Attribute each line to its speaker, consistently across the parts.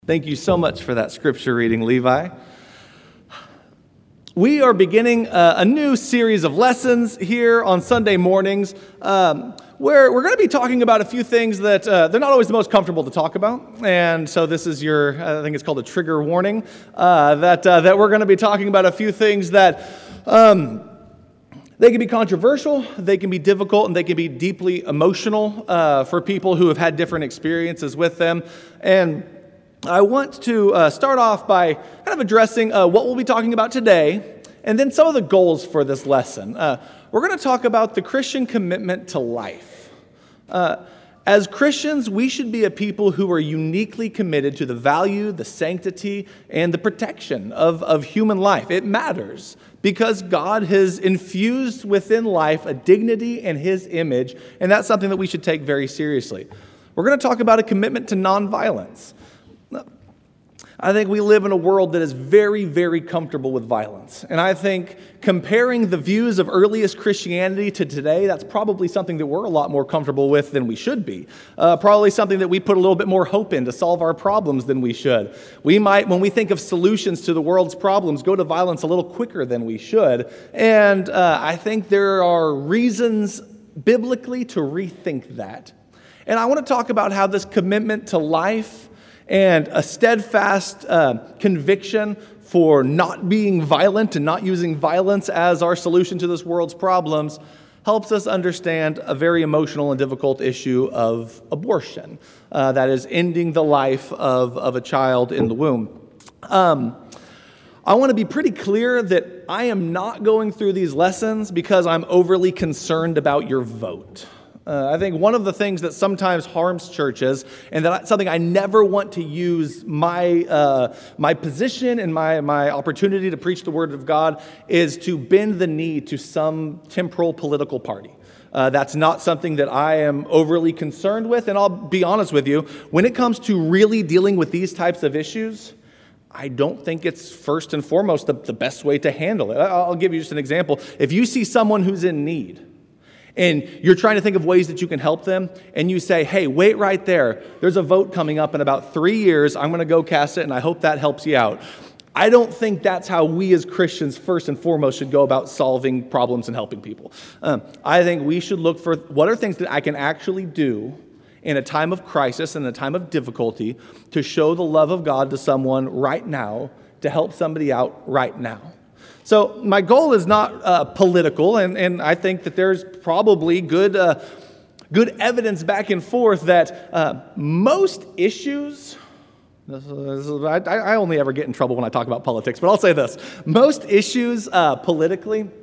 Speaker 1: Thank you so much for that scripture reading, Levi. We are beginning a new series of lessons here on Sunday mornings where we're going to be talking about a few things that they're not always the most comfortable to talk about. And so this is I think it's called a trigger warning, that we're going to be talking about a few things that they can be controversial, they can be difficult, and they can be deeply emotional for people who have had different experiences with them. And I want to start off by kind of addressing what we'll be talking about today, and then some of the goals for this lesson. We're going to talk about the Christian commitment to life. As Christians, we should be a people who are uniquely committed to the value, the sanctity, and the protection of human life. It matters because God has infused within life a dignity in His image, and that's something that we should take very seriously. We're going to talk about a commitment to nonviolence. I think we live in a world that is very, very comfortable with violence. And I think comparing the views of earliest Christianity to today, that's probably something that we're a lot more comfortable with than we should be. Probably something that we put a little bit more hope in to solve our problems than we should. We might, when we think of solutions to the world's problems, go to violence a little quicker than we should. And I think there are reasons biblically to rethink that. And I want to talk about how this commitment to life and a steadfast conviction for not being violent and not using violence as our solution to this world's problems helps us understand a very emotional and difficult issue of abortion, that is ending the life of a child in the womb. I want to be pretty clear that I am not going through these lessons because I'm overly concerned about your vote. I think one of the things that sometimes harms churches, and that's something I never want to use my position and my opportunity to preach the Word of God, is to bend the knee to some temporal political party. That's not something that I am overly concerned with, and I'll be honest with you, when it comes to really dealing with these types of issues, I don't think it's first and foremost the best way to handle it. I'll give you just an example. If you see someone who's in need, and you're trying to think of ways that you can help them, and you say, hey, wait right there. There's a vote coming up in about 3 years. I'm going to go cast it, and I hope that helps you out. I don't think that's how we as Christians, first and foremost, should go about solving problems and helping people. I think we should look for what are things that I can actually do in a time of crisis and a time of difficulty to show the love of God to someone right now, to help somebody out right now. So my goal is not political, and I think that there's probably good evidence back and forth that most issues, I only ever get in trouble when I talk about politics, but I'll say this. Most issues politically,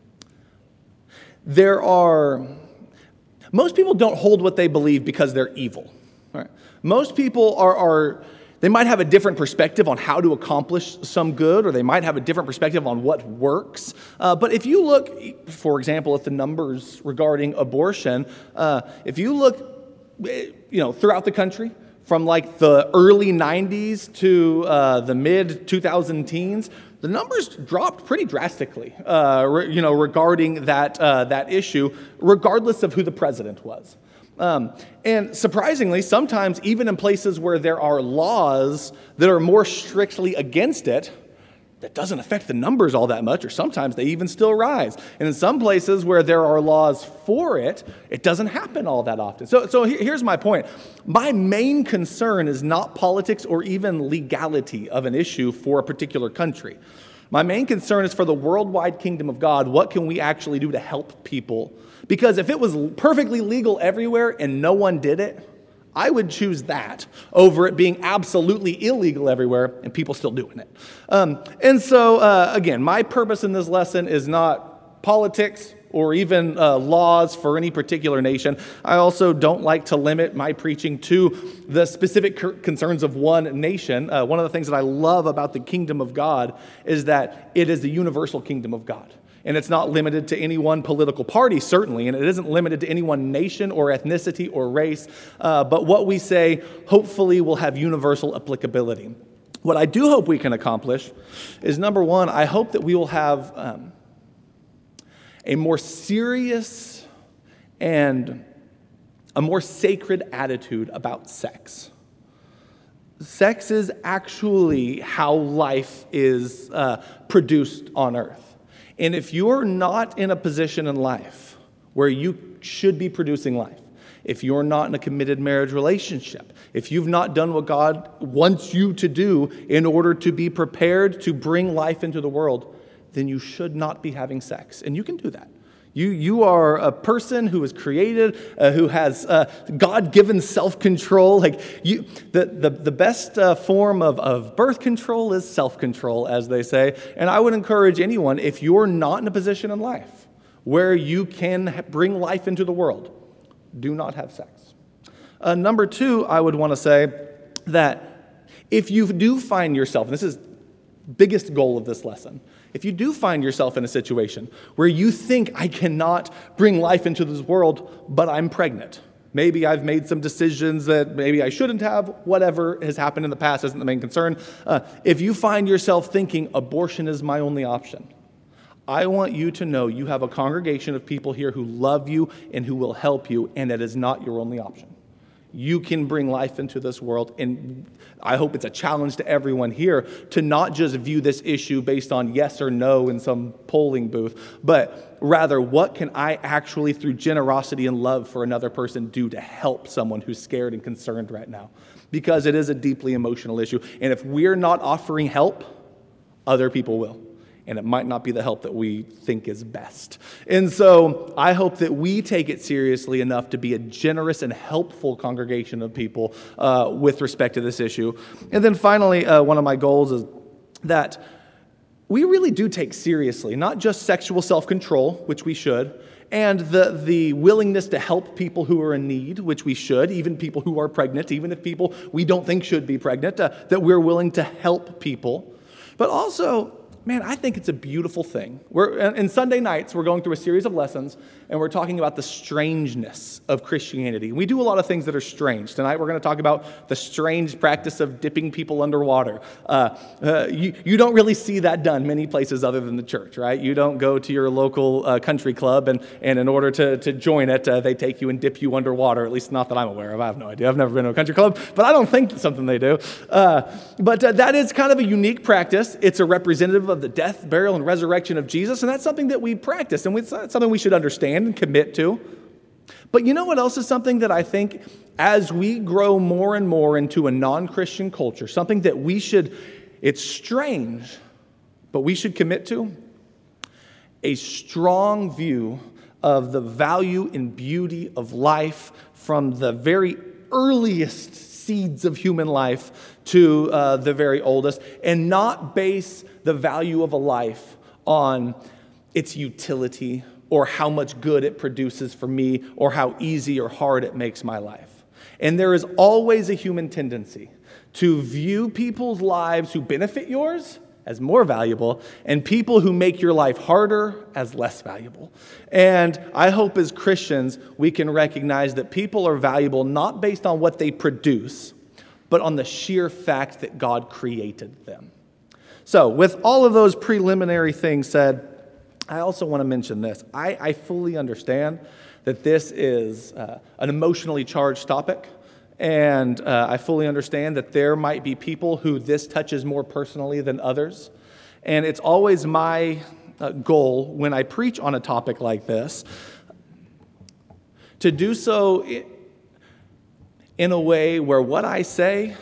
Speaker 1: most people don't hold what they believe because they're evil. Right? Most people they might have a different perspective on how to accomplish some good, or they might have a different perspective on what works. But if you look, for example, at the numbers regarding abortion, if you look, throughout the country, from like the early 90s to the mid 2000 teens, the numbers dropped pretty drastically, regarding that issue, regardless of who the president was. And surprisingly, sometimes even in places where there are laws that are more strictly against it, that doesn't affect the numbers all that much, or sometimes they even still rise. And in some places where there are laws for it, it doesn't happen all that often. So here's my point. My main concern is not politics or even legality of an issue for a particular country. My main concern is for the worldwide kingdom of God. What can we actually do to help people? Because if it was perfectly legal everywhere and no one did it, I would choose that over it being absolutely illegal everywhere and people still doing it. And so, again, my purpose in this lesson is not politics or even laws for any particular nation. I also don't like to limit my preaching to the specific concerns of one nation. One of the things that I love about the kingdom of God is that it is the universal kingdom of God. And it's not limited to any one political party, certainly, and it isn't limited to any one nation or ethnicity or race. But what we say, hopefully, will have universal applicability. What I do hope we can accomplish is, number one, I hope that we will have a more serious and a more sacred attitude about sex. sex is actually how life is produced on earth. And if you're not in a position in life where you should be producing life, if you're not in a committed marriage relationship, if you've not done what God wants you to do in order to be prepared to bring life into the world, then you should not be having sex. And you can do that. You are a person who is created, who has God-given self-control. The best form of birth control is self-control, as they say. And I would encourage anyone, if you're not in a position in life where you can bring life into the world, do not have sex. Number two, I would want to say that if you do find yourself, and this is biggest goal of this lesson, if you do find yourself in a situation where you think, I cannot bring life into this world, but I'm pregnant. Maybe I've made some decisions that maybe I shouldn't have. Whatever has happened in the past isn't the main concern. If you find yourself thinking abortion is my only option, I want you to know you have a congregation of people here who love you and who will help you, and it is not your only option. You can bring life into this world, and I hope it's a challenge to everyone here to not just view this issue based on yes or no in some polling booth, but rather, what can I actually, through generosity and love for another person, do to help someone who's scared and concerned right now? Because it is a deeply emotional issue, and if we're not offering help, other people will. And it might not be the help that we think is best. And so I hope that we take it seriously enough to be a generous and helpful congregation of people with respect to this issue. And then finally, one of my goals is that we really do take seriously not just sexual self-control, which we should, and the willingness to help people who are in need, which we should, even people who are pregnant, even if people we don't think should be pregnant, that we're willing to help people. But also, man, I think it's a beautiful thing. In Sunday nights, we're going through a series of lessons, and we're talking about the strangeness of Christianity. We do a lot of things that are strange. Tonight, we're going to talk about the strange practice of dipping people underwater. You don't really see that done many places other than the church, right? You don't go to your local country club, and in order to join it, they take you and dip you underwater, at least not that I'm aware of. I have no idea. I've never been to a country club, but I don't think it's something they do. But that is kind of a unique practice. It's a representative of the death, burial, and resurrection of Jesus, and that's something that we practice, and it's something we should understand and commit to. But you know what else is something that I think, as we grow more and more into a non-Christian culture, something that we should, it's strange, but we should commit to? A strong view of the value and beauty of life from the very earliest seeds of human life to the very oldest, and not base the value of a life on its utility or how much good it produces for me or how easy or hard it makes my life. And there is always a human tendency to view people's lives who benefit yours as more valuable and people who make your life harder as less valuable. And I hope as Christians we can recognize that people are valuable not based on what they produce, but on the sheer fact that God created them. So, with all of those preliminary things said, I also want to mention this. I fully understand that this is an emotionally charged topic, and I fully understand that there might be people who this touches more personally than others. And it's always my goal when I preach on a topic like this to do so in a way where what I say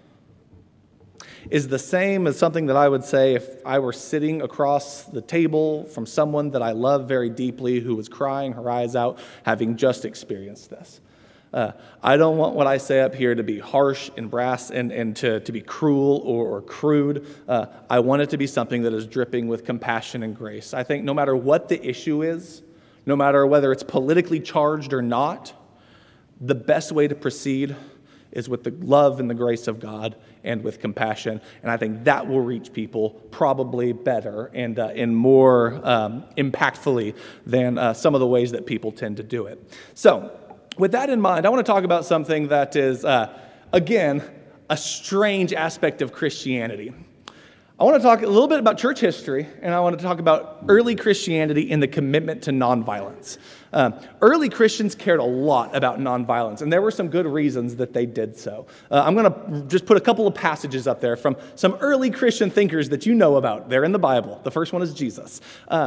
Speaker 1: is the same as something that I would say if I were sitting across the table from someone that I love very deeply who was crying her eyes out, having just experienced this. I don't want what I say up here to be harsh and brass and to be cruel or crude. I want it to be something that is dripping with compassion and grace. I think no matter what the issue is, no matter whether it's politically charged or not, the best way to proceed is with the love and the grace of God and with compassion. And I think that will reach people probably better and more impactfully than some of the ways that people tend to do it. So, with that in mind, I want to talk about something that is, again, a strange aspect of Christianity. I want to talk a little bit about church history, and I want to talk about early Christianity and the commitment to nonviolence. Early Christians cared a lot about nonviolence, and there were some good reasons that they did so. I'm going to just put a couple of passages up there from some early Christian thinkers that you know about. They're in the Bible. The first one is Jesus.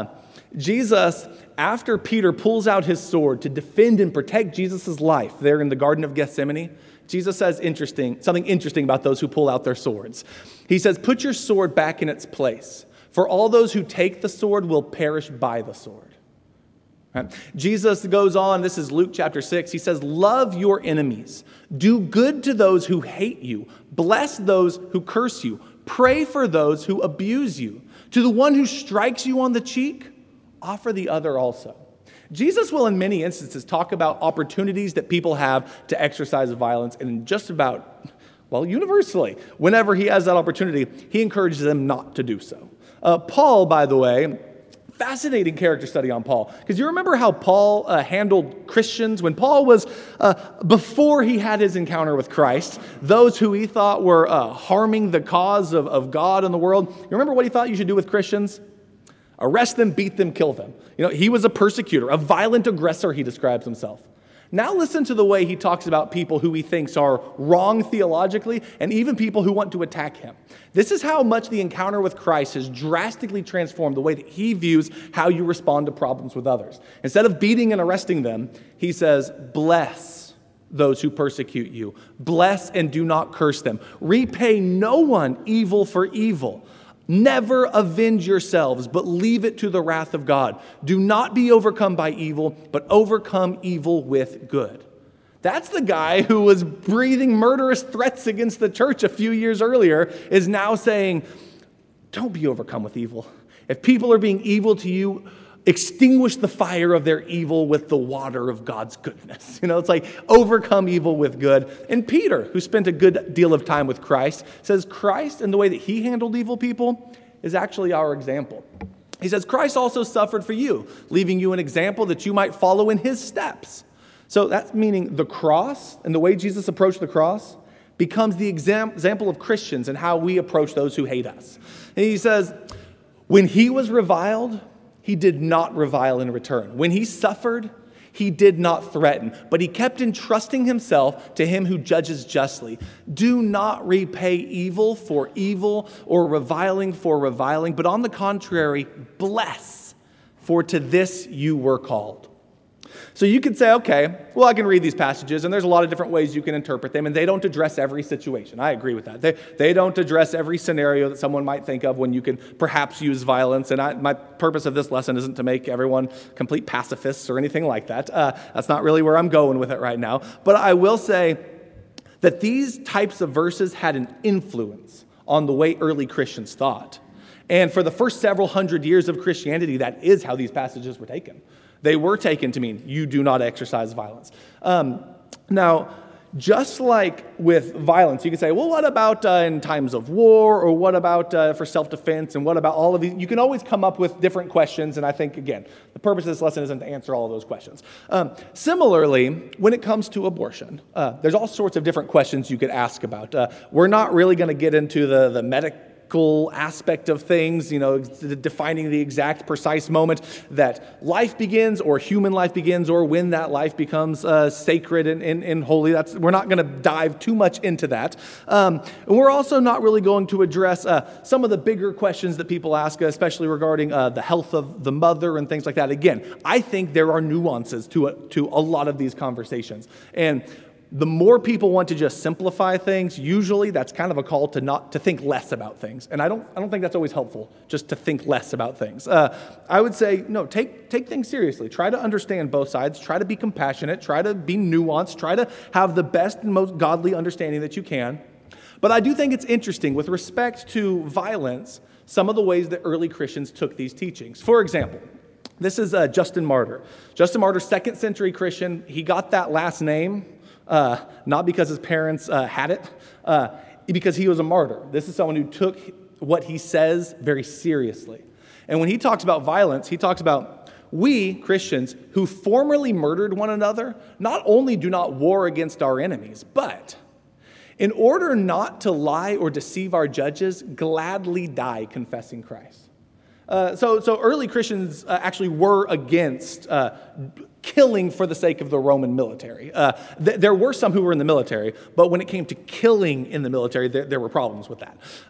Speaker 1: Jesus, after Peter pulls out his sword to defend and protect Jesus' life there in the Garden of Gethsemane, Jesus says something interesting about those who pull out their swords. He says, "Put your sword back in its place, for all those who take the sword will perish by the sword." Right? Jesus goes on, this is Luke chapter 6, he says, "Love your enemies, do good to those who hate you, bless those who curse you, pray for those who abuse you. To the one who strikes you on the cheek, offer the other also." Jesus will in many instances talk about opportunities that people have to exercise violence, and just about, universally, whenever he has that opportunity, he encourages them not to do so. Paul, by the way, fascinating character study on Paul, because you remember how Paul handled Christians when Paul was, before he had his encounter with Christ, those who he thought were harming the cause of God and the world. You remember what he thought you should do with Christians? Arrest them, beat them, kill them. He was a persecutor, a violent aggressor, he describes himself. Now listen to the way he talks about people who he thinks are wrong theologically, and even people who want to attack him. This is how much the encounter with Christ has drastically transformed the way that he views how you respond to problems with others. Instead of beating and arresting them, he says, "Bless those who persecute you. Bless and do not curse them. Repay no one evil for evil. Never avenge yourselves, but leave it to the wrath of God. Do not be overcome by evil, but overcome evil with good." That's the guy who was breathing murderous threats against the church a few years earlier, is now saying, don't be overcome with evil. If people are being evil to you, extinguish the fire of their evil with the water of God's goodness. It's like overcome evil with good. And Peter, who spent a good deal of time with Christ, says Christ and the way that he handled evil people is actually our example. He says, "Christ also suffered for you, leaving you an example that you might follow in his steps." So that's meaning the cross and the way Jesus approached the cross becomes the example of Christians and how we approach those who hate us. And he says, when he was reviled, he did not revile in return. When he suffered, he did not threaten, but he kept entrusting himself to him who judges justly. Do not repay evil for evil or reviling for reviling, but on the contrary, bless, for to this you were called. So you could say, okay, well, I can read these passages, and there's a lot of different ways you can interpret them, and they don't address every situation. I agree with that. They don't address every scenario that someone might think of when you can perhaps use violence, and my purpose of this lesson isn't to make everyone complete pacifists or anything like that. That's not really where I'm going with it right now. But I will say that these types of verses had an influence on the way early Christians thought. And for the first several hundred years of Christianity, that is how these passages were taken. They were taken to mean you do not exercise violence. Now, just like with violence, you can say, well, what about in times of war, or what about for self-defense, and what about all of these? You can always come up with different questions, and I think, again, the purpose of this lesson isn't to answer all of those questions. Similarly, when it comes to abortion, there's all sorts of different questions you could ask about. We're not really going to get into the medical aspect of things, defining the exact precise moment that life begins or human life begins, or when that life becomes sacred and holy. We're not going to dive too much into that. And we're also not really going to address some of the bigger questions that people ask, especially regarding the health of the mother and things like that. Again, I think there are nuances to a lot of these conversations. And the more people want to just simplify things, usually that's kind of a call to think less about things. And I don't think that's always helpful, just to think less about things. I would say, no, take things seriously. Try to understand both sides. Try to be compassionate. Try to be nuanced. Try to have the best and most godly understanding that you can. But I do think it's interesting with respect to violence, some of the ways that early Christians took these teachings. For example, this is Justin Martyr. Justin Martyr, 2nd century Christian. He got that last name not because his parents had it, because he was a martyr. This is someone who took what he says very seriously. And when he talks about violence, he talks about, we, Christians, who formerly murdered one another, not only do not war against our enemies, but in order not to lie or deceive our judges, gladly die confessing Christ. So early Christians actually were against killing for the sake of the Roman military. There were some who were in the military, but when it came to killing in the military, there were problems with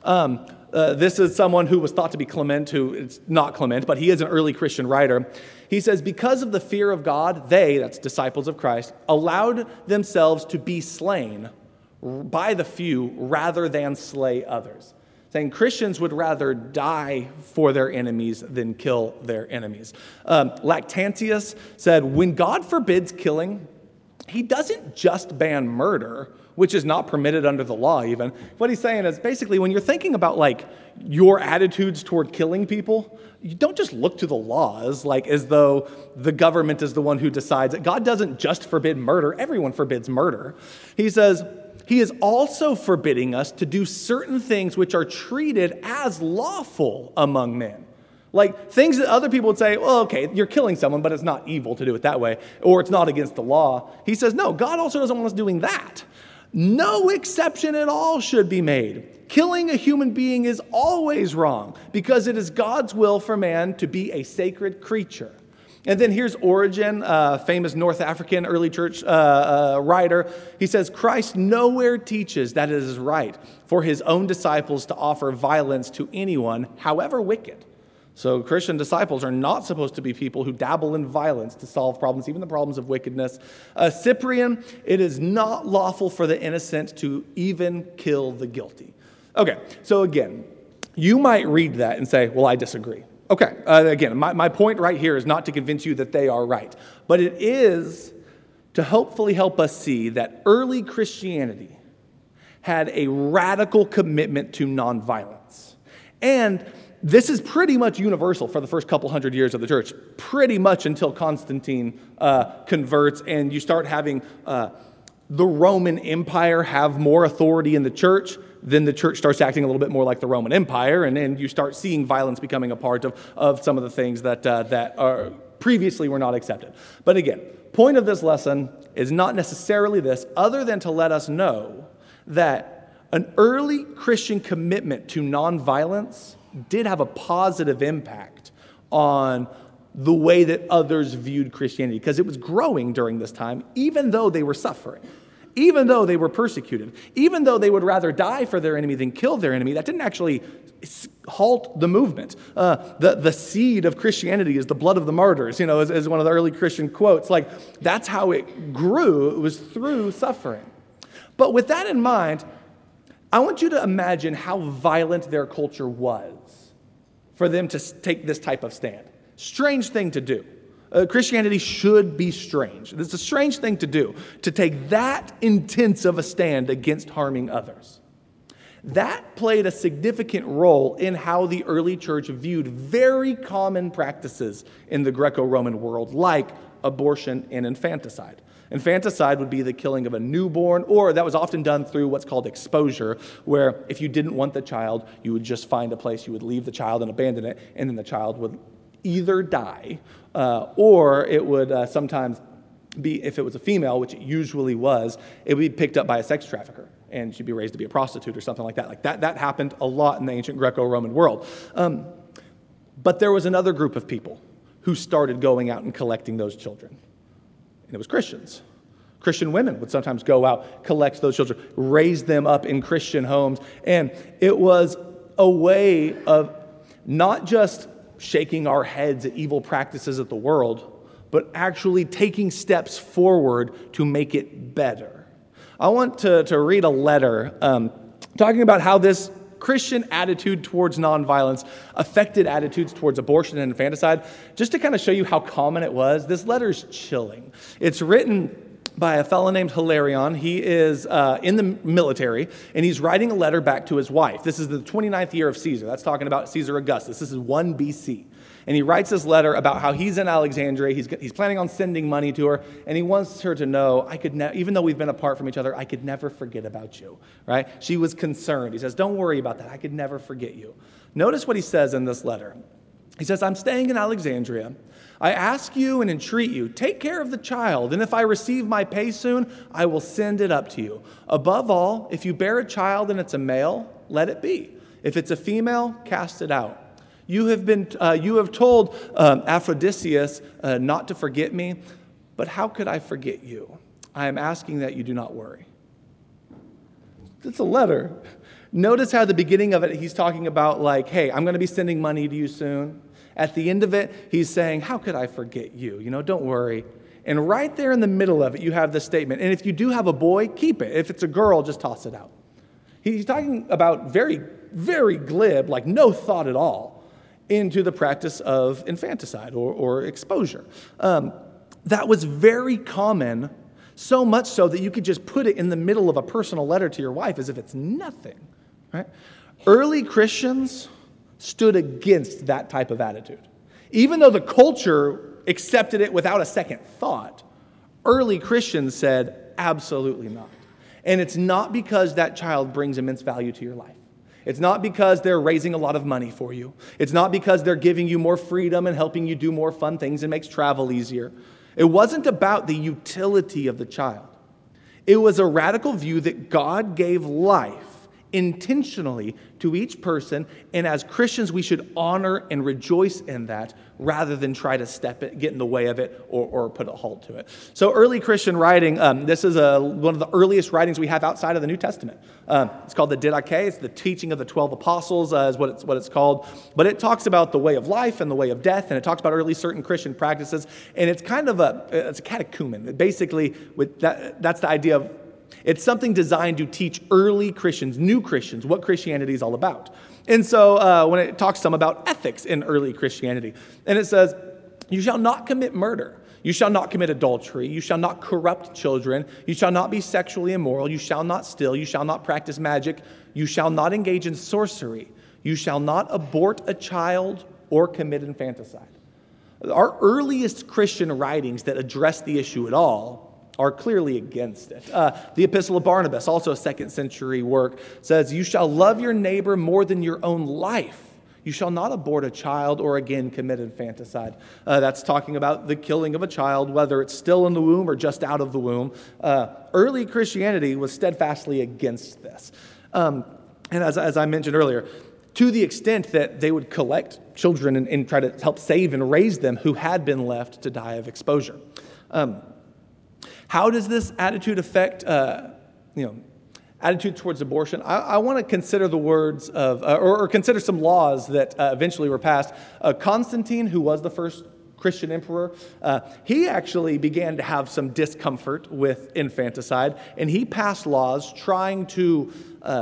Speaker 1: that. This is someone who was thought to be Clement, who is not Clement, but he is an early Christian writer. He says, because of the fear of God, they, that's disciples of Christ, allowed themselves to be slain by the few rather than slay others. Saying Christians would rather die for their enemies than kill their enemies. Lactantius said, when God forbids killing, he doesn't just ban murder, which is not permitted under the law even. What he's saying is basically when you're thinking about like your attitudes toward killing people, you don't just look to the laws like as though the government is the one who decides it. God doesn't just forbid murder. Everyone forbids murder. He says, he is also forbidding us to do certain things which are treated as lawful among men. Like things that other people would say, well, okay, you're killing someone, but it's not evil to do it that way, or it's not against the law. He says, no, God also doesn't want us doing that. No exception at all should be made. Killing a human being is always wrong because it is God's will for man to be a sacred creature. And then here's Origen, famous North African early church writer. He says, Christ nowhere teaches that it is right for his own disciples to offer violence to anyone, however wicked. So Christian disciples are not supposed to be people who dabble in violence to solve problems, even the problems of wickedness. Cyprian, it is not lawful for the innocent to even kill the guilty. Okay, so again, you might read that and say, well, I disagree. Okay, again, my point right here is not to convince you that they are right, but it is to hopefully help us see that early Christianity had a radical commitment to nonviolence. And this is pretty much universal for the first couple hundred years of the church, pretty much until Constantine converts and you start having the Roman Empire have more authority in the church. Then the church starts acting a little bit more like the Roman Empire, and then you start seeing violence becoming a part of some of the things that are previously were not accepted. But again, point of this lesson is not necessarily this, other than to let us know that an early Christian commitment to nonviolence did have a positive impact on the way that others viewed Christianity, because it was growing during this time, even though they were suffering. Even though they were persecuted, even though they would rather die for their enemy than kill their enemy, that didn't actually halt the movement. The seed of Christianity is the blood of the martyrs, as one of the early Christian quotes. Like, that's how it grew. It was through suffering. But with that in mind, I want you to imagine how violent their culture was for them to take this type of stand. Strange thing to do. Christianity should be strange. It's a strange thing to do, to take that intense of a stand against harming others. That played a significant role in how the early church viewed very common practices in the Greco-Roman world, like abortion and infanticide. Infanticide would be the killing of a newborn, or that was often done through what's called exposure, where if you didn't want the child, you would just find a place, you would leave the child and abandon it, and then the child would either die, or it would sometimes be, if it was a female, which it usually was, it would be picked up by a sex trafficker, and she'd be raised to be a prostitute or something like that. Like that happened a lot in the ancient Greco-Roman world. But there was another group of people who started going out and collecting those children, and it was Christians. Christian women would sometimes go out, collect those children, raise them up in Christian homes, and it was a way of not just shaking our heads at evil practices of the world, but actually taking steps forward to make it better. I want to read a letter talking about how this Christian attitude towards nonviolence affected attitudes towards abortion and infanticide. Just to kind of show you how common it was, this letter's chilling. It's written by a fellow named Hilarion. He is in the military, and he's writing a letter back to his wife. This is the 29th year of Caesar. That's talking about Caesar Augustus. This is 1 BC. And he writes this letter about how he's in Alexandria. He's planning on sending money to her, and he wants her to know, even though we've been apart from each other, I could never forget about you, right? She was concerned. He says, don't worry about that. I could never forget you. Notice what he says in this letter. He says, I'm staying in Alexandria. I ask you and entreat you, take care of the child, and if I receive my pay soon, I will send it up to you. Above all, if you bear a child and it's a male, let it be. If it's a female, cast it out. You have told Aphrodisias not to forget me, but how could I forget you? I am asking that you do not worry. It's a letter. Notice how at the beginning of it, he's talking about like, hey, I'm going to be sending money to you soon. At the end of it, he's saying, how could I forget you? Don't worry. And right there in the middle of it, you have this statement. And if you do have a boy, keep it. If it's a girl, just toss it out. He's talking about very, very glib, like no thought at all, into the practice of infanticide or exposure. That was very common, so much so that you could just put it in the middle of a personal letter to your wife as if it's nothing. Right? Early Christians stood against that type of attitude. Even though the culture accepted it without a second thought, early Christians said, absolutely not. And it's not because that child brings immense value to your life. It's not because they're raising a lot of money for you. It's not because they're giving you more freedom and helping you do more fun things and makes travel easier. It wasn't about the utility of the child. It was a radical view that God gave life intentionally to each person, and as Christians, we should honor and rejoice in that rather than try to get in the way of it or put a halt to it. So early Christian writing, this is one of the earliest writings we have outside of the New Testament. It's called the Didache. It's the teaching of the 12 apostles is what it's called. But it talks about the way of life and the way of death, and it talks about early certain Christian practices, and it's kind of it's a catechumen. Basically, that's the idea of it's something designed to teach early Christians, new Christians, what Christianity is all about. And so when it talks some about ethics in early Christianity, and it says, you shall not commit murder. You shall not commit adultery. You shall not corrupt children. You shall not be sexually immoral. You shall not steal. You shall not practice magic. You shall not engage in sorcery. You shall not abort a child or commit infanticide. Our earliest Christian writings that address the issue at all are clearly against it. The Epistle of Barnabas, also a 2nd century work, says, you shall love your neighbor more than your own life. You shall not abort a child or again commit infanticide. That's talking about the killing of a child, whether it's still in the womb or just out of the womb. Early Christianity was steadfastly against this. And as I mentioned earlier, to the extent that they would collect children and try to help save and raise them who had been left to die of exposure. How does this attitude affect, attitude towards abortion? I want to consider the words of, or consider some laws that eventually were passed. Constantine, who was the first Christian emperor, he actually began to have some discomfort with infanticide, and he passed laws trying to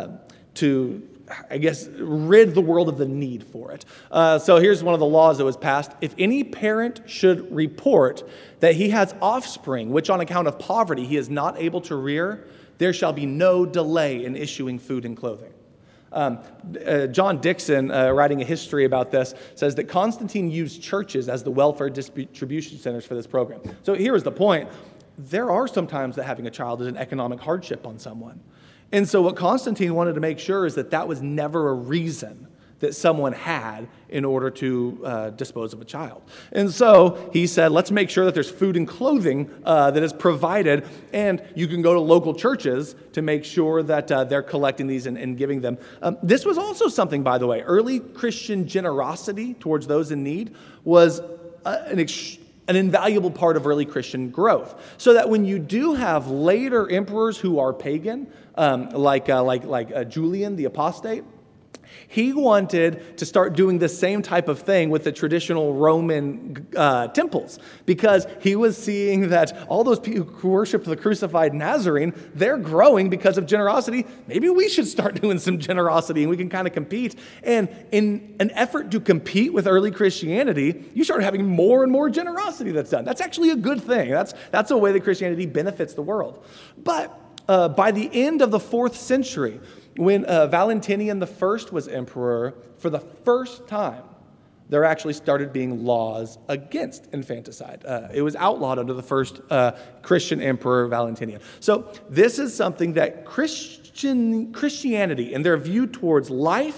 Speaker 1: rid the world of the need for it. So here's one of the laws that was passed. If any parent should report that he has offspring, which on account of poverty he is not able to rear, there shall be no delay in issuing food and clothing. John Dixon, writing a history about this, says that Constantine used churches as the welfare distribution centers for this program. So here is the point. There are some times that having a child is an economic hardship on someone. And so what Constantine wanted to make sure is that was never a reason that someone had in order to dispose of a child. And so he said, let's make sure that there's food and clothing that is provided, and you can go to local churches to make sure that they're collecting these and giving them. This was also something, by the way, early Christian generosity towards those in need was an invaluable part of early Christian growth. So that when you do have later emperors who are pagan, like Julian the Apostate, he wanted to start doing the same type of thing with the traditional Roman temples, because he was seeing that all those people who worship the crucified Nazarene, they're growing because of generosity. Maybe we should start doing some generosity and we can kind of compete. And in an effort to compete with early Christianity, you start having more and more generosity that's done. That's actually a good thing. That's a way that Christianity benefits the world. But by the end of the 4th century, when Valentinian I was emperor, for the first time, there actually started being laws against infanticide. It was outlawed under the first Christian emperor, Valentinian. So this is something that Christianity and their view towards life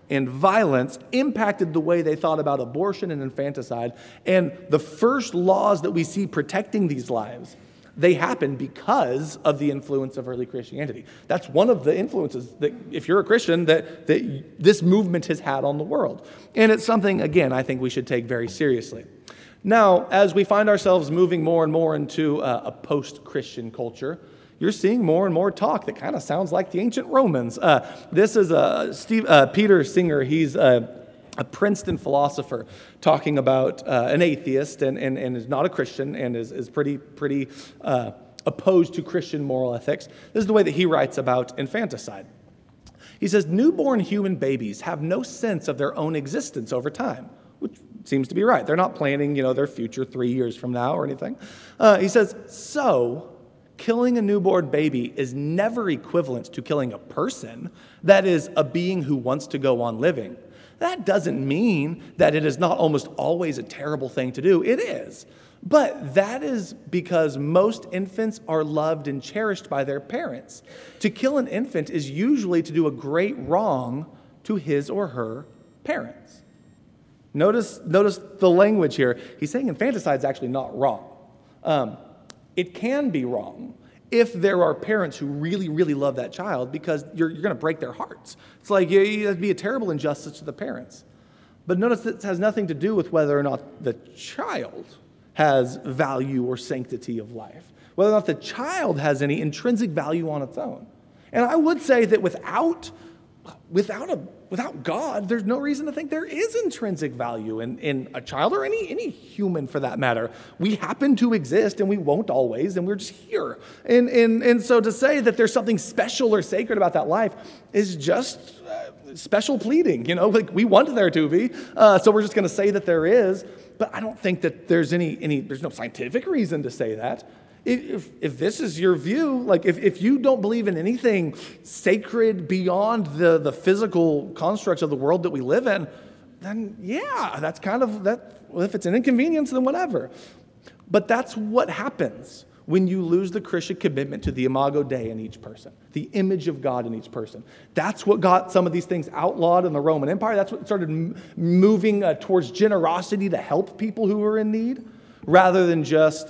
Speaker 1: and violence impacted the way they thought about abortion and infanticide. And the first laws that we see protecting these lives, they happen because of the influence of early Christianity. That's one of the influences that, if you're a Christian, that this movement has had on the world. And it's something, again, I think we should take very seriously. Now, as we find ourselves moving more and more into a post-Christian culture, you're seeing more and more talk that kind of sounds like the ancient Romans. This is Peter Singer. He's a Princeton philosopher talking about an atheist and is not a Christian and is pretty opposed to Christian moral ethics. This is the way that he writes about infanticide. He says, newborn human babies have no sense of their own existence over time, which seems to be right. They're not planning, their future 3 years from now or anything. He says, so killing a newborn baby is never equivalent to killing a person, that is, a being who wants to go on living. That doesn't mean that it is not almost always a terrible thing to do. It is. But that is because most infants are loved and cherished by their parents. To kill an infant is usually to do a great wrong to his or her parents. Notice the language here. He's saying infanticide is actually not wrong. It can be wrong if there are parents who really, really love that child, because you're going to break their hearts. It's like it'd be a terrible injustice to the parents. But notice that it has nothing to do with whether or not the child has value or sanctity of life, whether or not the child has any intrinsic value on its own. And I would say that without God, there's no reason to think there is intrinsic value in a child or any human for that matter. We happen to exist and we won't always, and we're just here. And so to say that there's something special or sacred about that life is just special pleading, like we want there to be. So we're just going to say that there is, but I don't think that there's there's no scientific reason to say that. If this is your view, like if you don't believe in anything sacred beyond the physical constructs of the world that we live in, then yeah, that's kind of that. Well, if it's an inconvenience, then whatever. But that's what happens when you lose the Christian commitment to the imago Dei in each person, the image of God in each person. That's what got some of these things outlawed in the Roman Empire. That's what started moving towards generosity to help people who were in need, rather than just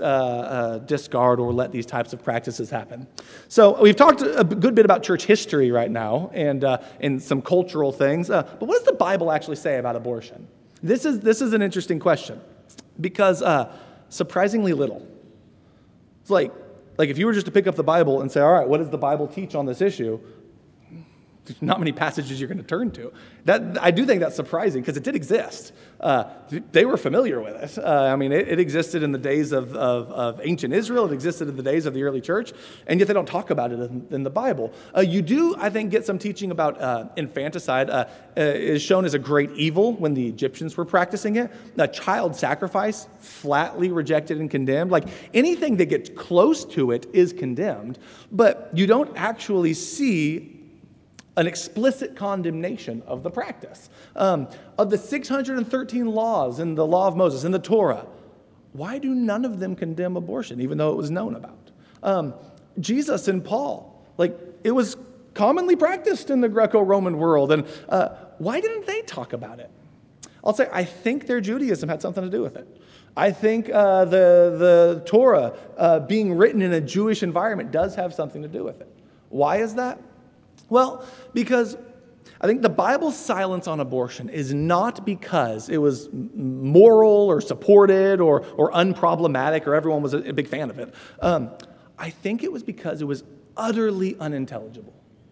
Speaker 1: discard or let these types of practices happen. So we've talked a good bit about church history right now and some cultural things. But what does the Bible actually say about abortion? This is an interesting question because surprisingly little. It's like if you were just to pick up the Bible and say, all right, what does the Bible teach on this issue? There's not many passages you're going to turn to. I do think that's surprising because it did exist. They were familiar with it. It existed in the days of ancient Israel. It existed in the days of the early church, and yet they don't talk about it in the Bible. You do, I think, get some teaching about infanticide. Is shown as a great evil when the Egyptians were practicing it. Child sacrifice, flatly rejected and condemned. Like anything that gets close to it is condemned, but you don't actually see an explicit condemnation of the practice. Of the 613 laws in the Law of Moses, in the Torah, why do none of them condemn abortion, even though it was known about? Jesus and Paul, it was commonly practiced in the Greco-Roman world, and why didn't they talk about it? I'll say, I think their Judaism had something to do with it. I think the Torah being written in a Jewish environment does have something to do with it. Why is that? Well, because I think the Bible's silence on abortion is not because it was moral or supported or unproblematic or everyone was a big fan of it. I think it was because it was utterly unintelligible.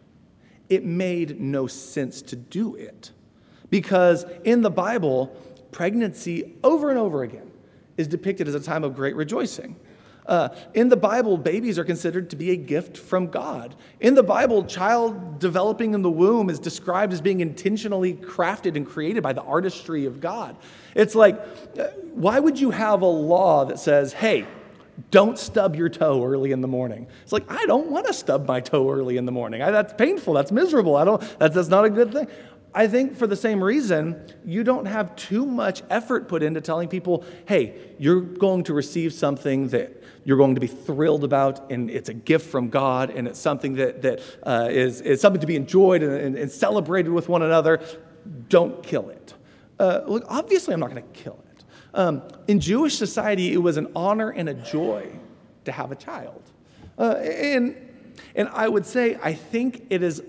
Speaker 1: It made no sense to do it. Because in the Bible, pregnancy over and over again is depicted as a time of great rejoicing. In the Bible, babies are considered to be a gift from God. In the Bible, child developing in the womb is described as being intentionally crafted and created by the artistry of God. It's like, why would you have a law that says, hey, don't stub your toe early in the morning? It's like, I don't want to stub my toe early in the morning. That's painful. That's miserable. That's not a good thing. I think for the same reason, you don't have too much effort put into telling people, hey, you're going to receive something that you're going to be thrilled about, and it's a gift from God, and it's something that is something to be enjoyed and celebrated with one another. don't kill it. Look, obviously I'm not going to kill it. In Jewish society, it was an honor and a joy to have a child. And I would say, I think it is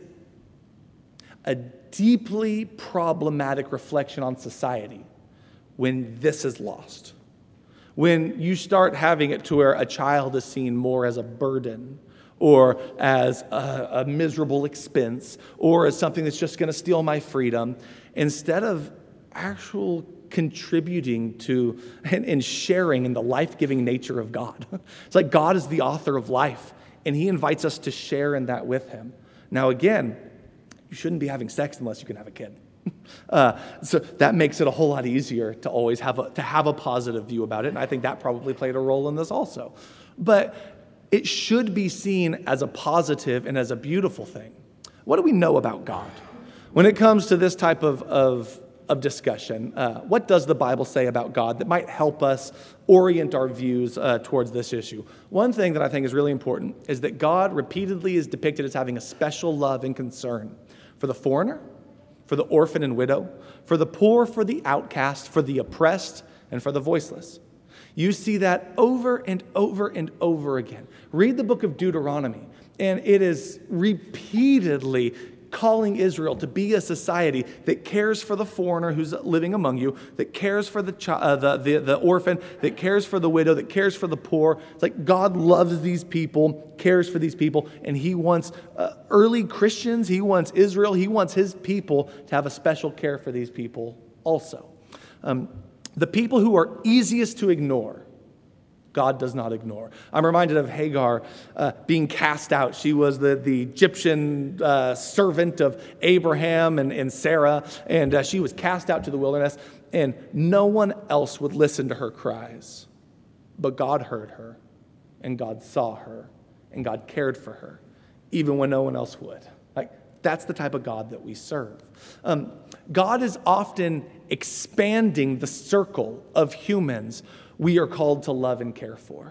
Speaker 1: a deeply problematic reflection on society when this is lost. When you start having it to where a child is seen more as a burden or as a miserable expense or as something that's just going to steal my freedom, instead of actual contributing to and sharing in the life-giving nature of God. It's like God is the author of life, and he invites us to share in that with him. Now, again, you shouldn't be having sex unless you can have a kid. So that makes it a whole lot easier to always have a positive view about it, and I think that probably played a role in this also. But it should be seen as a positive and as a beautiful thing. What do we know about God? When it comes to this type of discussion, what does the Bible say about God that might help us orient our views towards this issue? One thing that I think is really important is that God repeatedly is depicted as having a special love and concern for the foreigner, for the orphan and widow, for the poor, for the outcast, for the oppressed, and for the voiceless. You see that over and over and over again. Read the book of Deuteronomy, and it is repeatedly calling Israel to be a society that cares for the foreigner who's living among you, that cares for the orphan, that cares for the widow, that cares for the poor. It's like God loves these people, cares for these people, and he wants early Christians, he wants Israel, he wants his people to have a special care for these people also. The people who are easiest to ignore, God does not ignore. I'm reminded of Hagar being cast out. She was the Egyptian servant of Abraham and Sarah, and she was cast out to the wilderness, and no one else would listen to her cries. But God heard her, and God saw her, and God cared for her, even when no one else would. Like, that's the type of God that we serve. God is often expanding the circle of humans we are called to love and care for.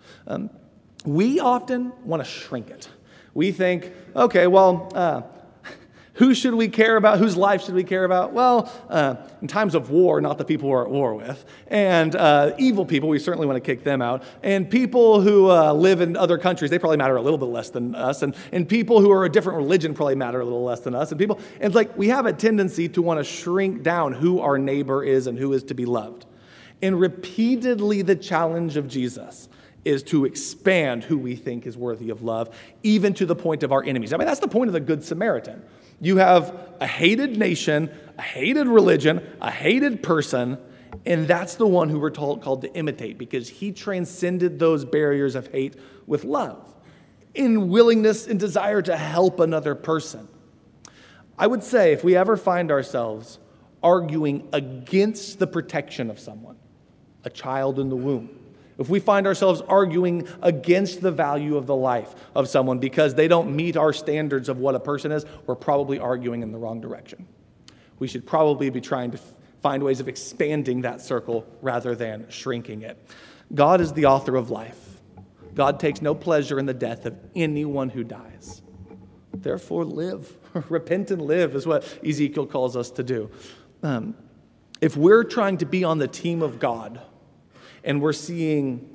Speaker 1: We often want to shrink it. We think, okay, well, who should we care about? Whose life should we care about? Well, in times of war, not the people we're at war with. And evil people, we certainly want to kick them out. And people who live in other countries, they probably matter a little bit less than us. And people who are a different religion probably matter a little less than us. And it's like we have a tendency to want to shrink down who our neighbor is and who is to be loved. And repeatedly, the challenge of Jesus is to expand who we think is worthy of love, even to the point of our enemies. I mean, that's the point of the Good Samaritan. You have a hated nation, a hated religion, a hated person, and that's the one who we're called to imitate because he transcended those barriers of hate with love, in willingness and desire to help another person. I would say if we ever find ourselves arguing against the protection of someone, a child in the womb, if we find ourselves arguing against the value of the life of someone because they don't meet our standards of what a person is, we're probably arguing in the wrong direction. We should probably be trying to find ways of expanding that circle rather than shrinking it. God is the author of life. God takes no pleasure in the death of anyone who dies. Therefore, live. Repent and live is what Ezekiel calls us to do. If we're trying to be on the team of God and we're seeing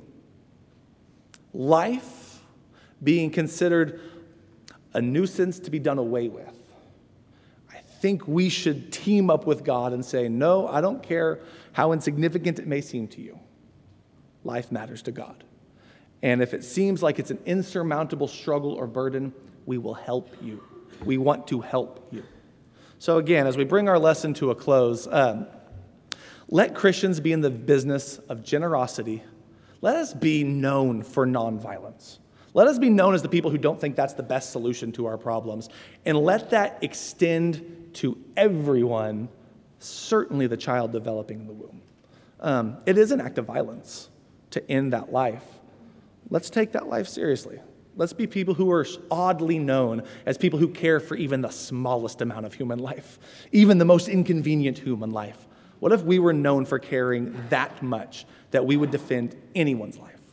Speaker 1: life being considered a nuisance to be done away with, I think we should team up with God and say, no, I don't care how insignificant it may seem to you. Life matters to God. And if it seems like it's an insurmountable struggle or burden, we will help you. We want to help you. So again, as we bring our lesson to a close, let Christians be in the business of generosity. Let us be known for nonviolence. Let us be known as the people who don't think that's the best solution to our problems. And let that extend to everyone, certainly the child developing in the womb. It is an act of violence to end that life. Let's take that life seriously. Let's be people who are oddly known as people who care for even the smallest amount of human life, even the most inconvenient human life. What if we were known for caring that much that we would defend anyone's life?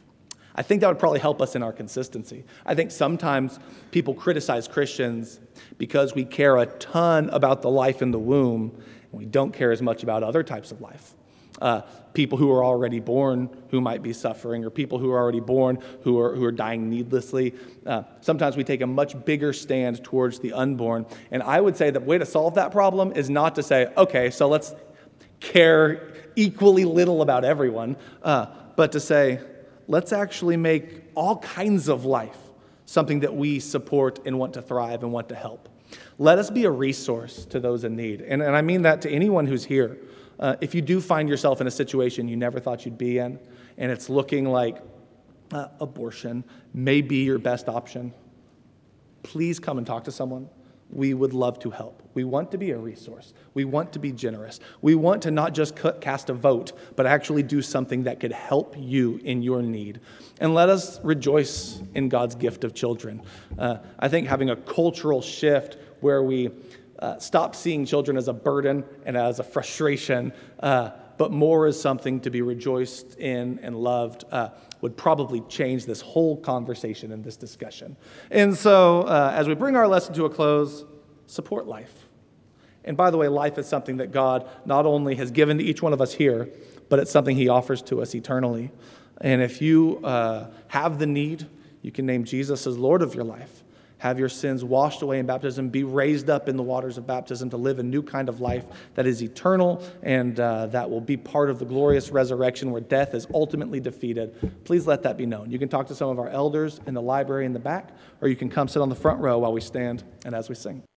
Speaker 1: I think that would probably help us in our consistency. I think sometimes people criticize Christians because we care a ton about the life in the womb, and we don't care as much about other types of life. People who are already born who might be suffering, or people who are already born who are dying needlessly. Sometimes we take a much bigger stand towards the unborn. And I would say the way to solve that problem is not to say, okay, so let's care equally little about everyone, but to say, let's actually make all kinds of life something that we support and want to thrive and want to help. Let us be a resource to those in need. And I mean that to anyone who's here. If you do find yourself in a situation you never thought you'd be in, and it's looking like abortion may be your best option, please come and talk to someone. We would love to help. We want to be a resource. We want to be generous. We want to not just cast a vote, but actually do something that could help you in your need. And let us rejoice in God's gift of children. I think having a cultural shift where we stop seeing children as a burden and as a frustration, but more as something to be rejoiced in and loved, would probably change this whole conversation and this discussion. And so as we bring our lesson to a close, support life. And by the way, life is something that God not only has given to each one of us here, but it's something he offers to us eternally. And if you have the need, you can name Jesus as Lord of your life. Have your sins washed away in baptism, be raised up in the waters of baptism to live a new kind of life that is eternal and that will be part of the glorious resurrection where death is ultimately defeated. Please let that be known. You can talk to some of our elders in the library in the back, or you can come sit on the front row while we stand and as we sing.